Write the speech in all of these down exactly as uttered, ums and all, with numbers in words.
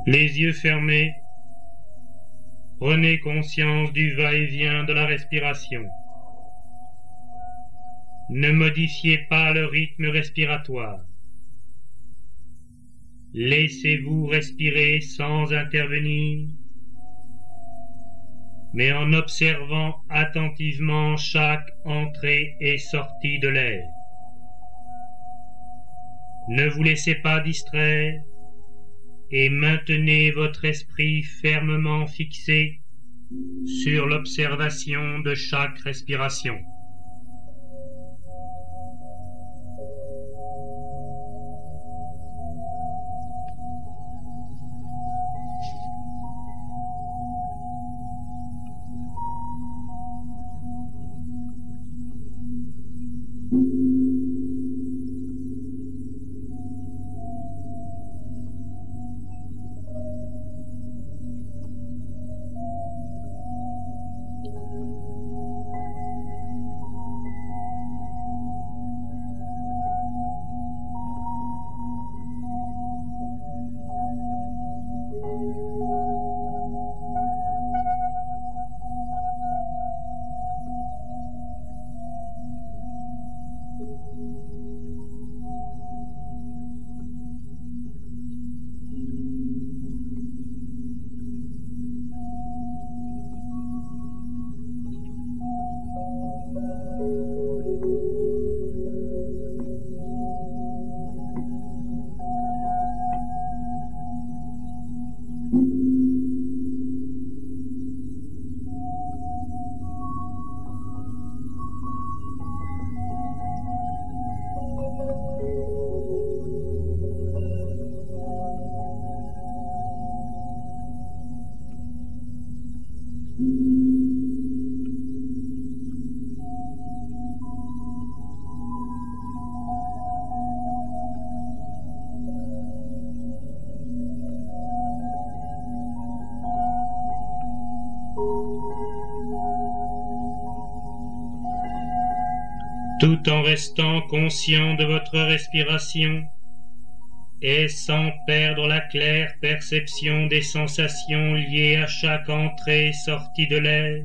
Les yeux fermés, prenez conscience du va-et-vient de la respiration. Ne modifiez pas le rythme respiratoire. Laissez-vous respirer sans intervenir, mais en observant attentivement chaque entrée et sortie de l'air. Ne vous laissez pas distraire et maintenez votre esprit fermement fixé sur l'observation de chaque respiration. Tout en restant conscient de votre respiration et sans perdre la claire perception des sensations liées à chaque entrée et sortie de l'air,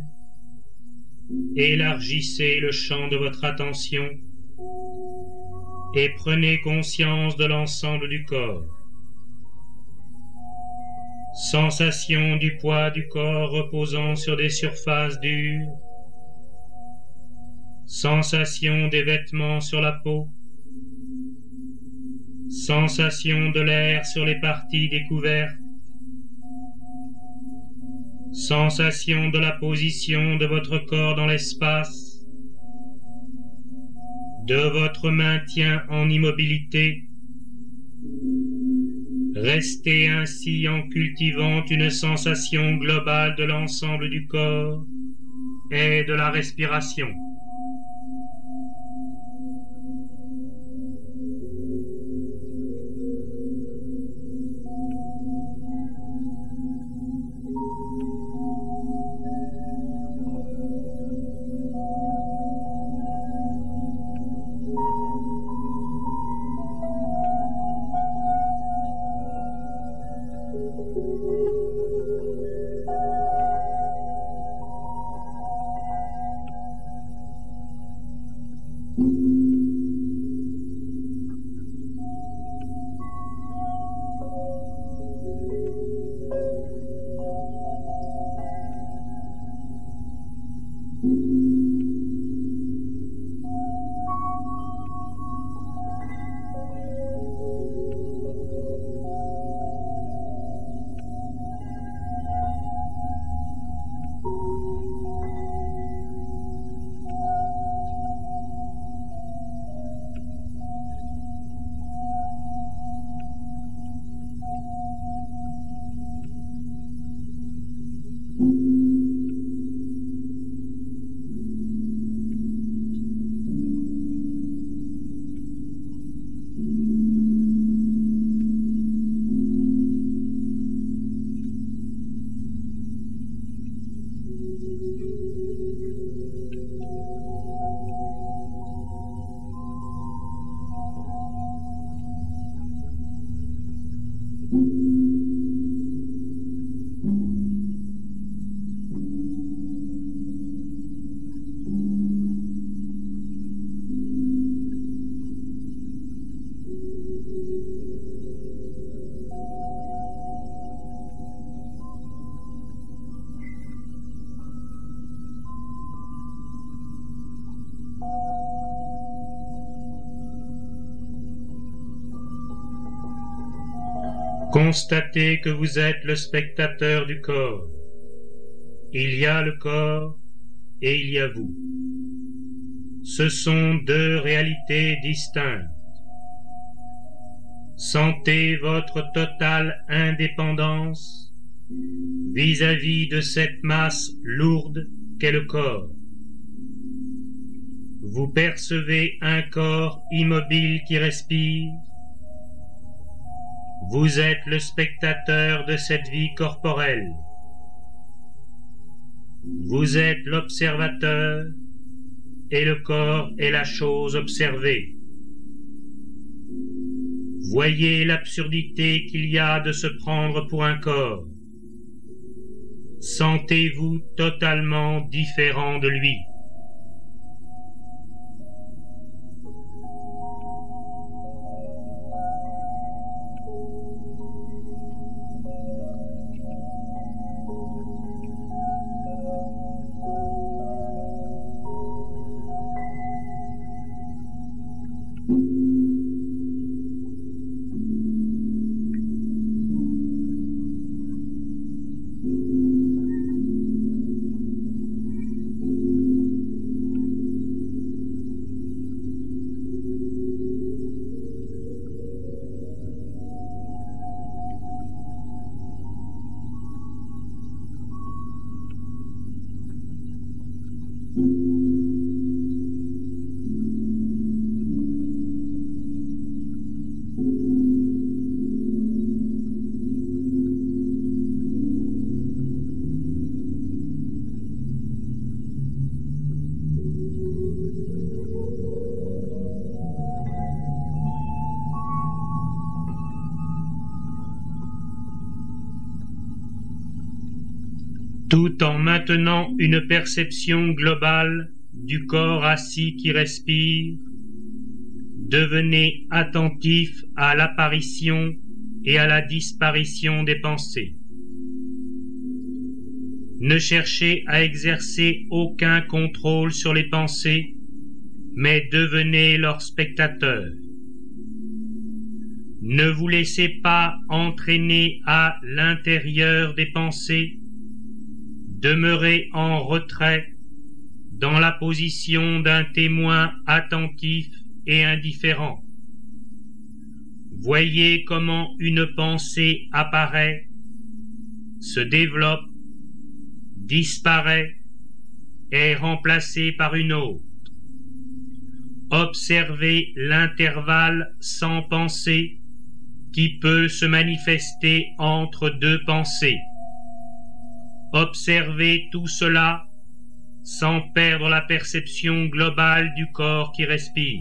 élargissez le champ de votre attention et prenez conscience de l'ensemble du corps. Sensation du poids du corps reposant sur des surfaces dures, sensation des vêtements sur la peau, sensation de l'air sur les parties découvertes, sensation de la position de votre corps dans l'espace, de votre maintien en immobilité. Restez ainsi en cultivant une sensation globale de l'ensemble du corps et de la respiration. Constatez que vous êtes le spectateur du corps. Il y a le corps et il y a vous. Ce sont deux réalités distinctes. Sentez votre totale indépendance vis-à-vis de cette masse lourde qu'est le corps. Vous percevez un corps immobile qui respire. Vous êtes le spectateur de cette vie corporelle. Vous êtes l'observateur et le corps est la chose observée. Voyez l'absurdité qu'il y a de se prendre pour un corps. Sentez-vous totalement différent de lui. Tout en maintenant une perception globale du corps assis qui respire, devenez attentif à l'apparition et à la disparition des pensées. Ne cherchez à exercer aucun contrôle sur les pensées, mais devenez leur spectateur. Ne vous laissez pas entraîner à l'intérieur des pensées. Demeurez en retrait dans la position d'un témoin attentif et indifférent. Voyez comment une pensée apparaît, se développe, disparaît, est remplacée par une autre. Observez l'intervalle sans pensée qui peut se manifester entre deux pensées. Observez tout cela sans perdre la perception globale du corps qui respire.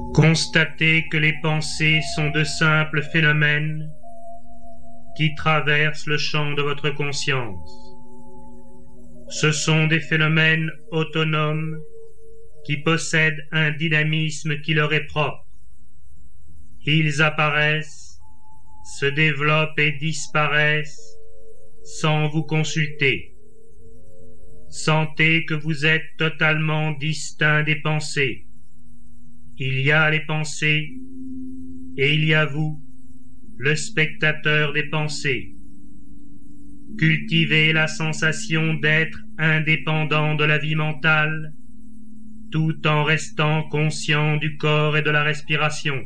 Constatez que les pensées sont de simples phénomènes qui traversent le champ de votre conscience. Ce sont des phénomènes autonomes qui possèdent un dynamisme qui leur est propre. Ils apparaissent, se développent et disparaissent sans vous consulter. Sentez que vous êtes totalement distinct des pensées. Il y a les pensées et il y a vous, le spectateur des pensées. Cultivez la sensation d'être indépendant de la vie mentale, tout en restant conscient du corps et de la respiration.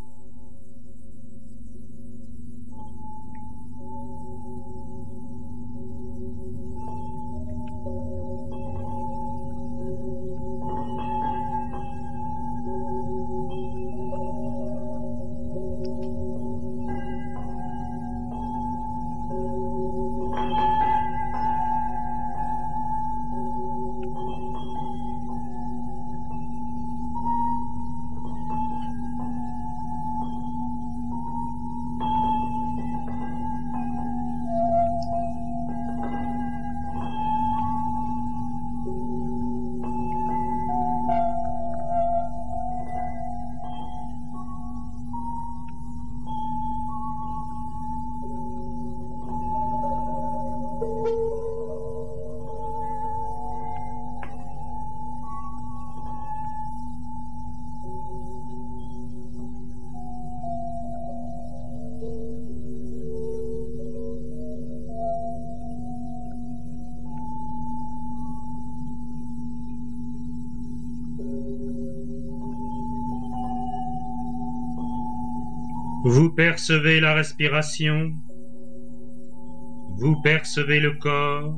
Vous percevez la respiration, vous percevez le corps,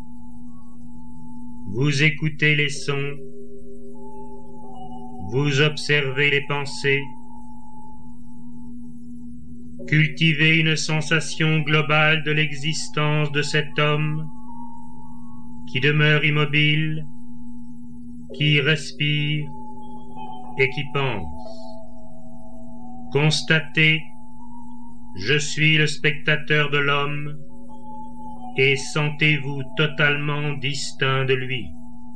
vous écoutez les sons, vous observez les pensées, cultivez une sensation globale de l'existence de cet homme qui demeure immobile, qui respire et qui pense. Constatez, je suis le spectateur de l'homme, et sentez-vous totalement distinct de lui.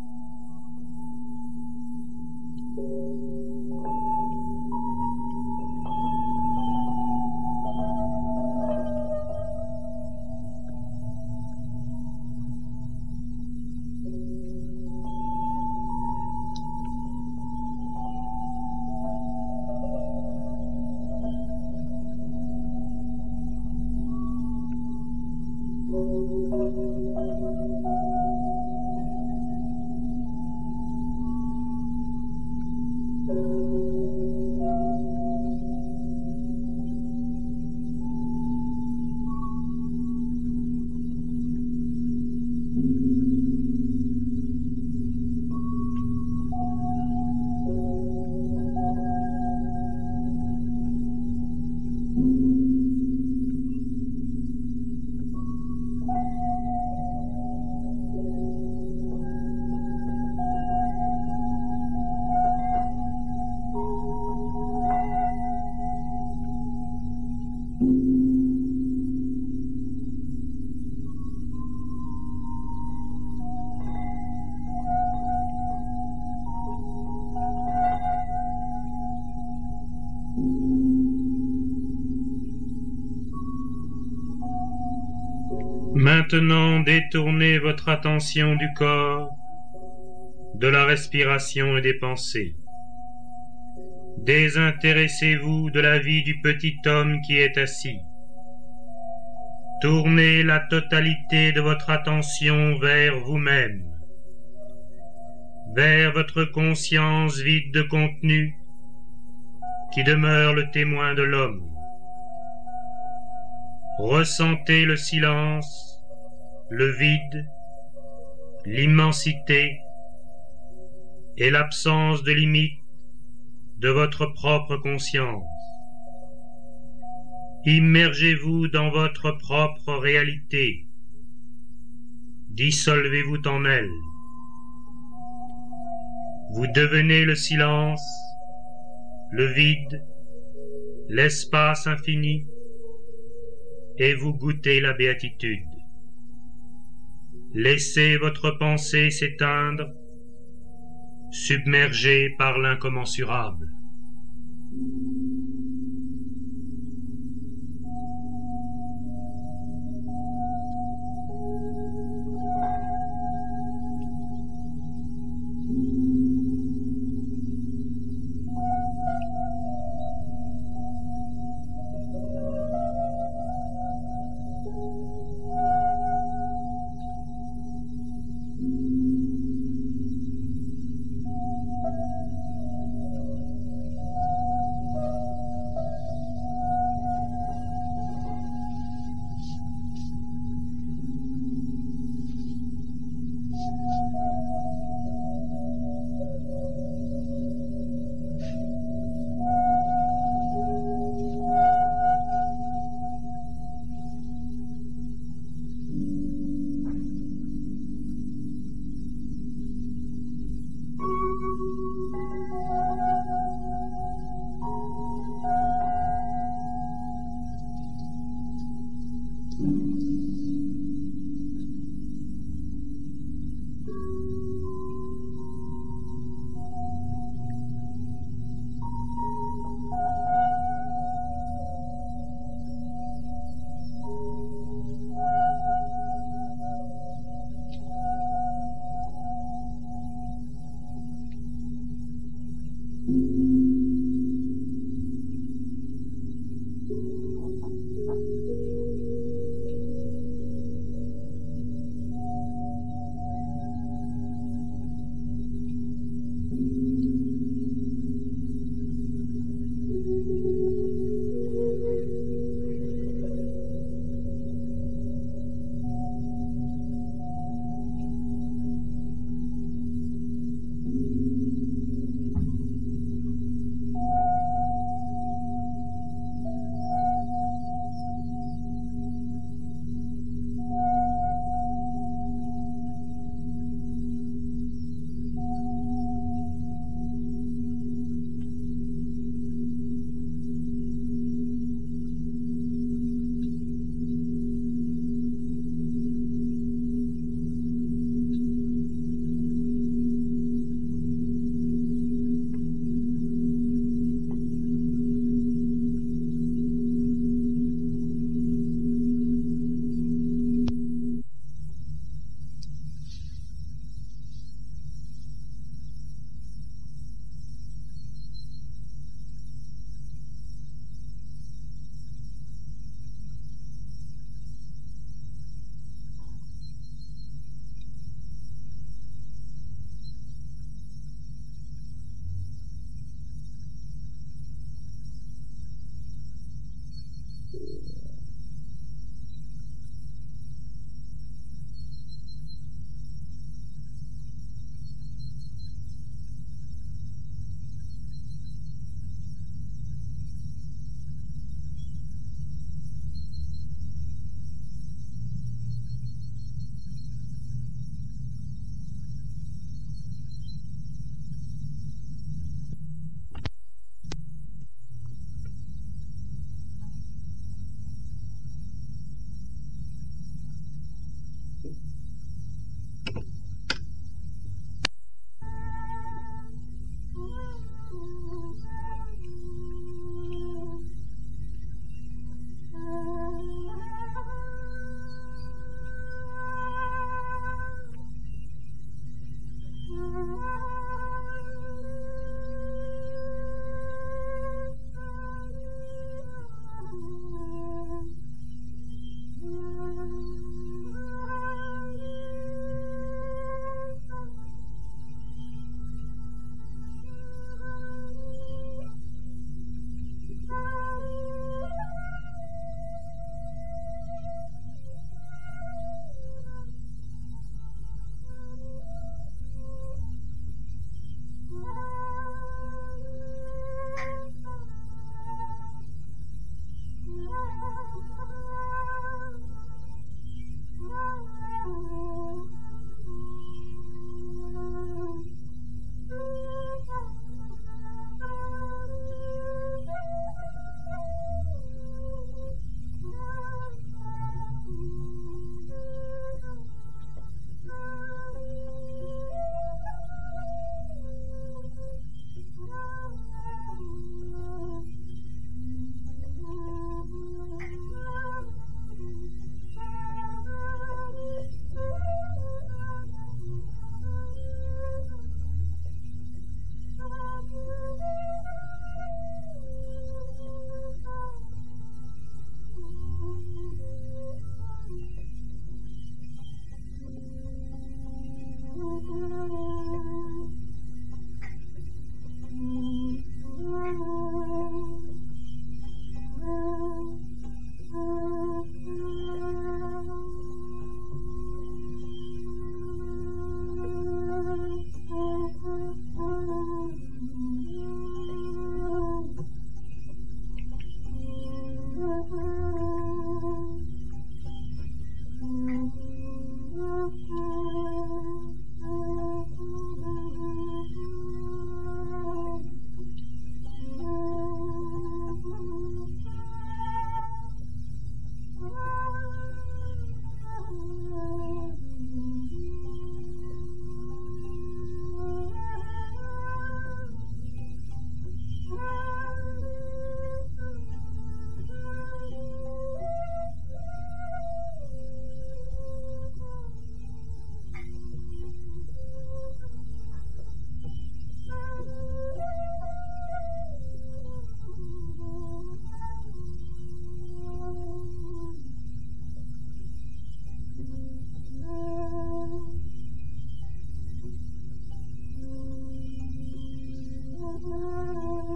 Maintenant, détournez votre attention du corps, de la respiration et des pensées. Désintéressez-vous de la vie du petit homme qui est assis. Tournez la totalité de votre attention vers vous-même, vers votre conscience vide de contenu qui demeure le témoin de l'homme. Ressentez le silence, le vide, l'immensité et l'absence de limite de votre propre conscience. Immergez-vous dans votre propre réalité. Dissolvez-vous en elle. Vous devenez le silence le vide, l'espace infini, et vous goûtez la béatitude. Laissez votre pensée s'éteindre, submergée par l'incommensurable.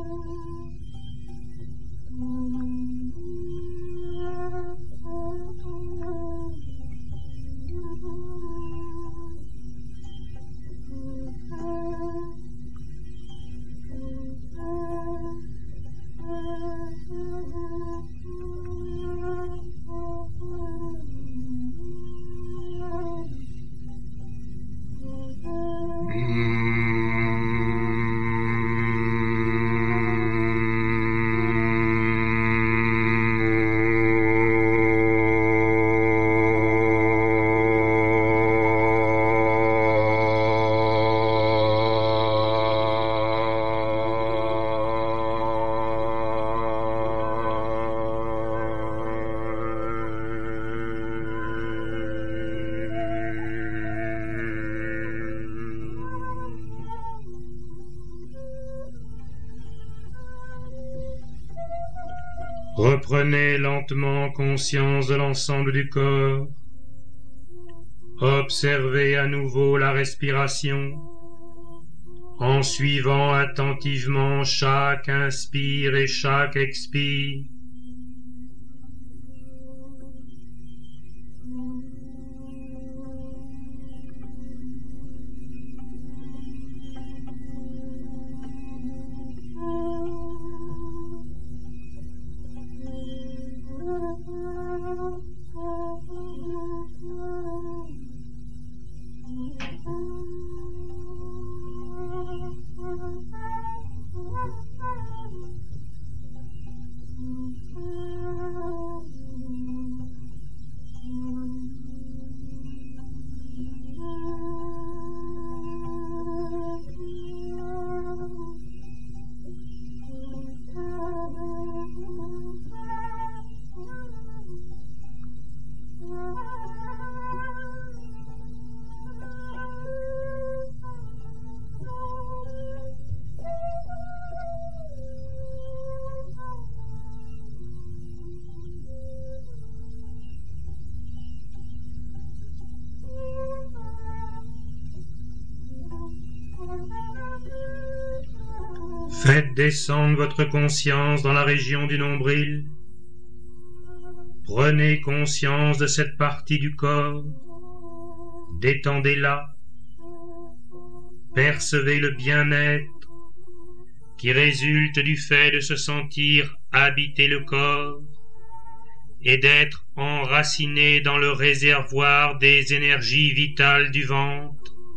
Reprenez lentement conscience de l'ensemble du corps. Observez à nouveau la respiration en suivant attentivement chaque inspire et chaque expire. Faites descendre votre conscience dans la région du nombril. Prenez conscience de cette partie du corps. Détendez-la. Percevez le bien-être qui résulte du fait de se sentir habiter le corps et d'être enraciné dans le réservoir des énergies vitales du ventre.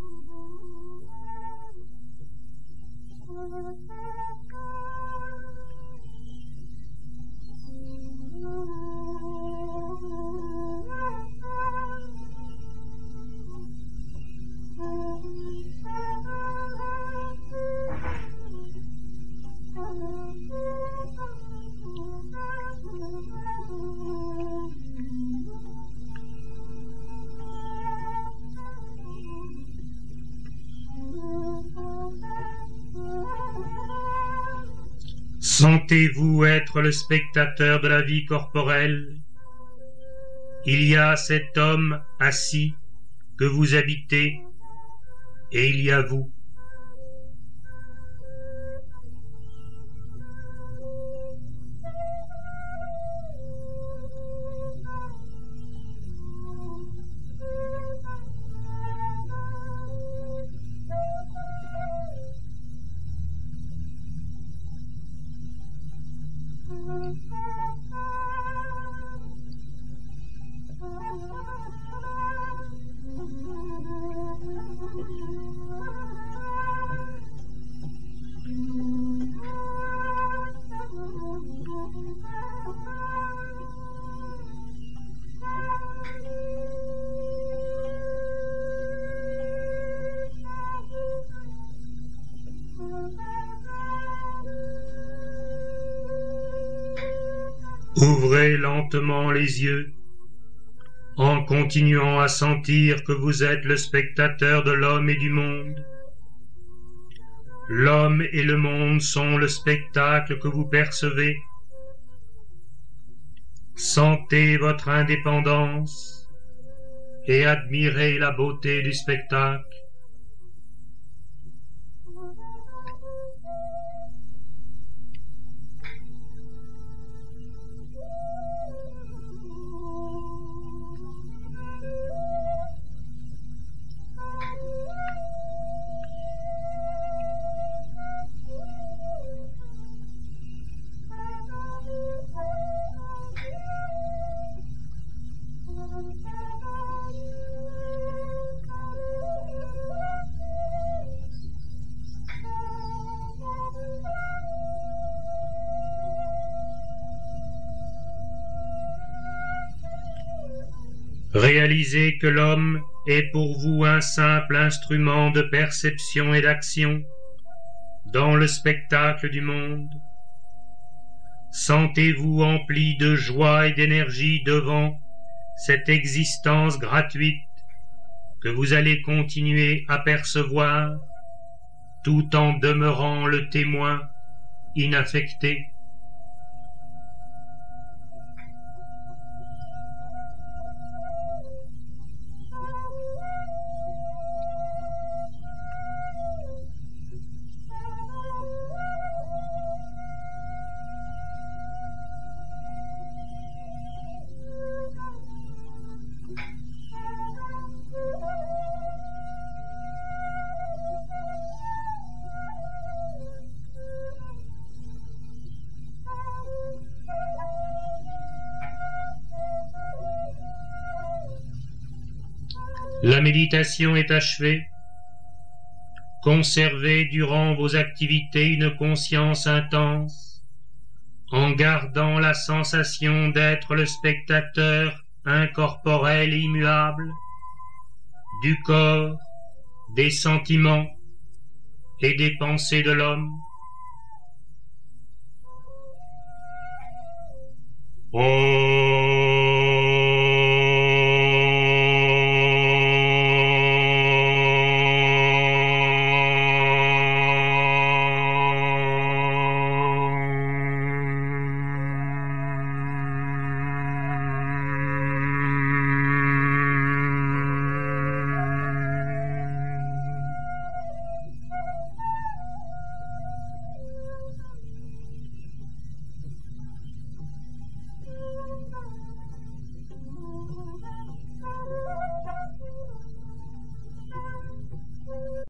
Sentez-vous être le spectateur de la vie corporelle? Il y a cet homme assis que vous habitez, et il y a vous. Ouvrez lentement les yeux, en continuant à sentir que vous êtes le spectateur de l'homme et du monde. L'homme et le monde sont le spectacle que vous percevez. Sentez votre indépendance et admirez la beauté du spectacle. Réalisez que l'homme est pour vous un simple instrument de perception et d'action dans le spectacle du monde. Sentez-vous empli de joie et d'énergie devant cette existence gratuite que vous allez continuer à percevoir tout en demeurant le témoin inaffecté. La méditation est achevée. Conservez durant vos activités une conscience intense, en gardant la sensation d'être le spectateur incorporel et immuable du corps, des sentiments et des pensées de l'homme. Oh.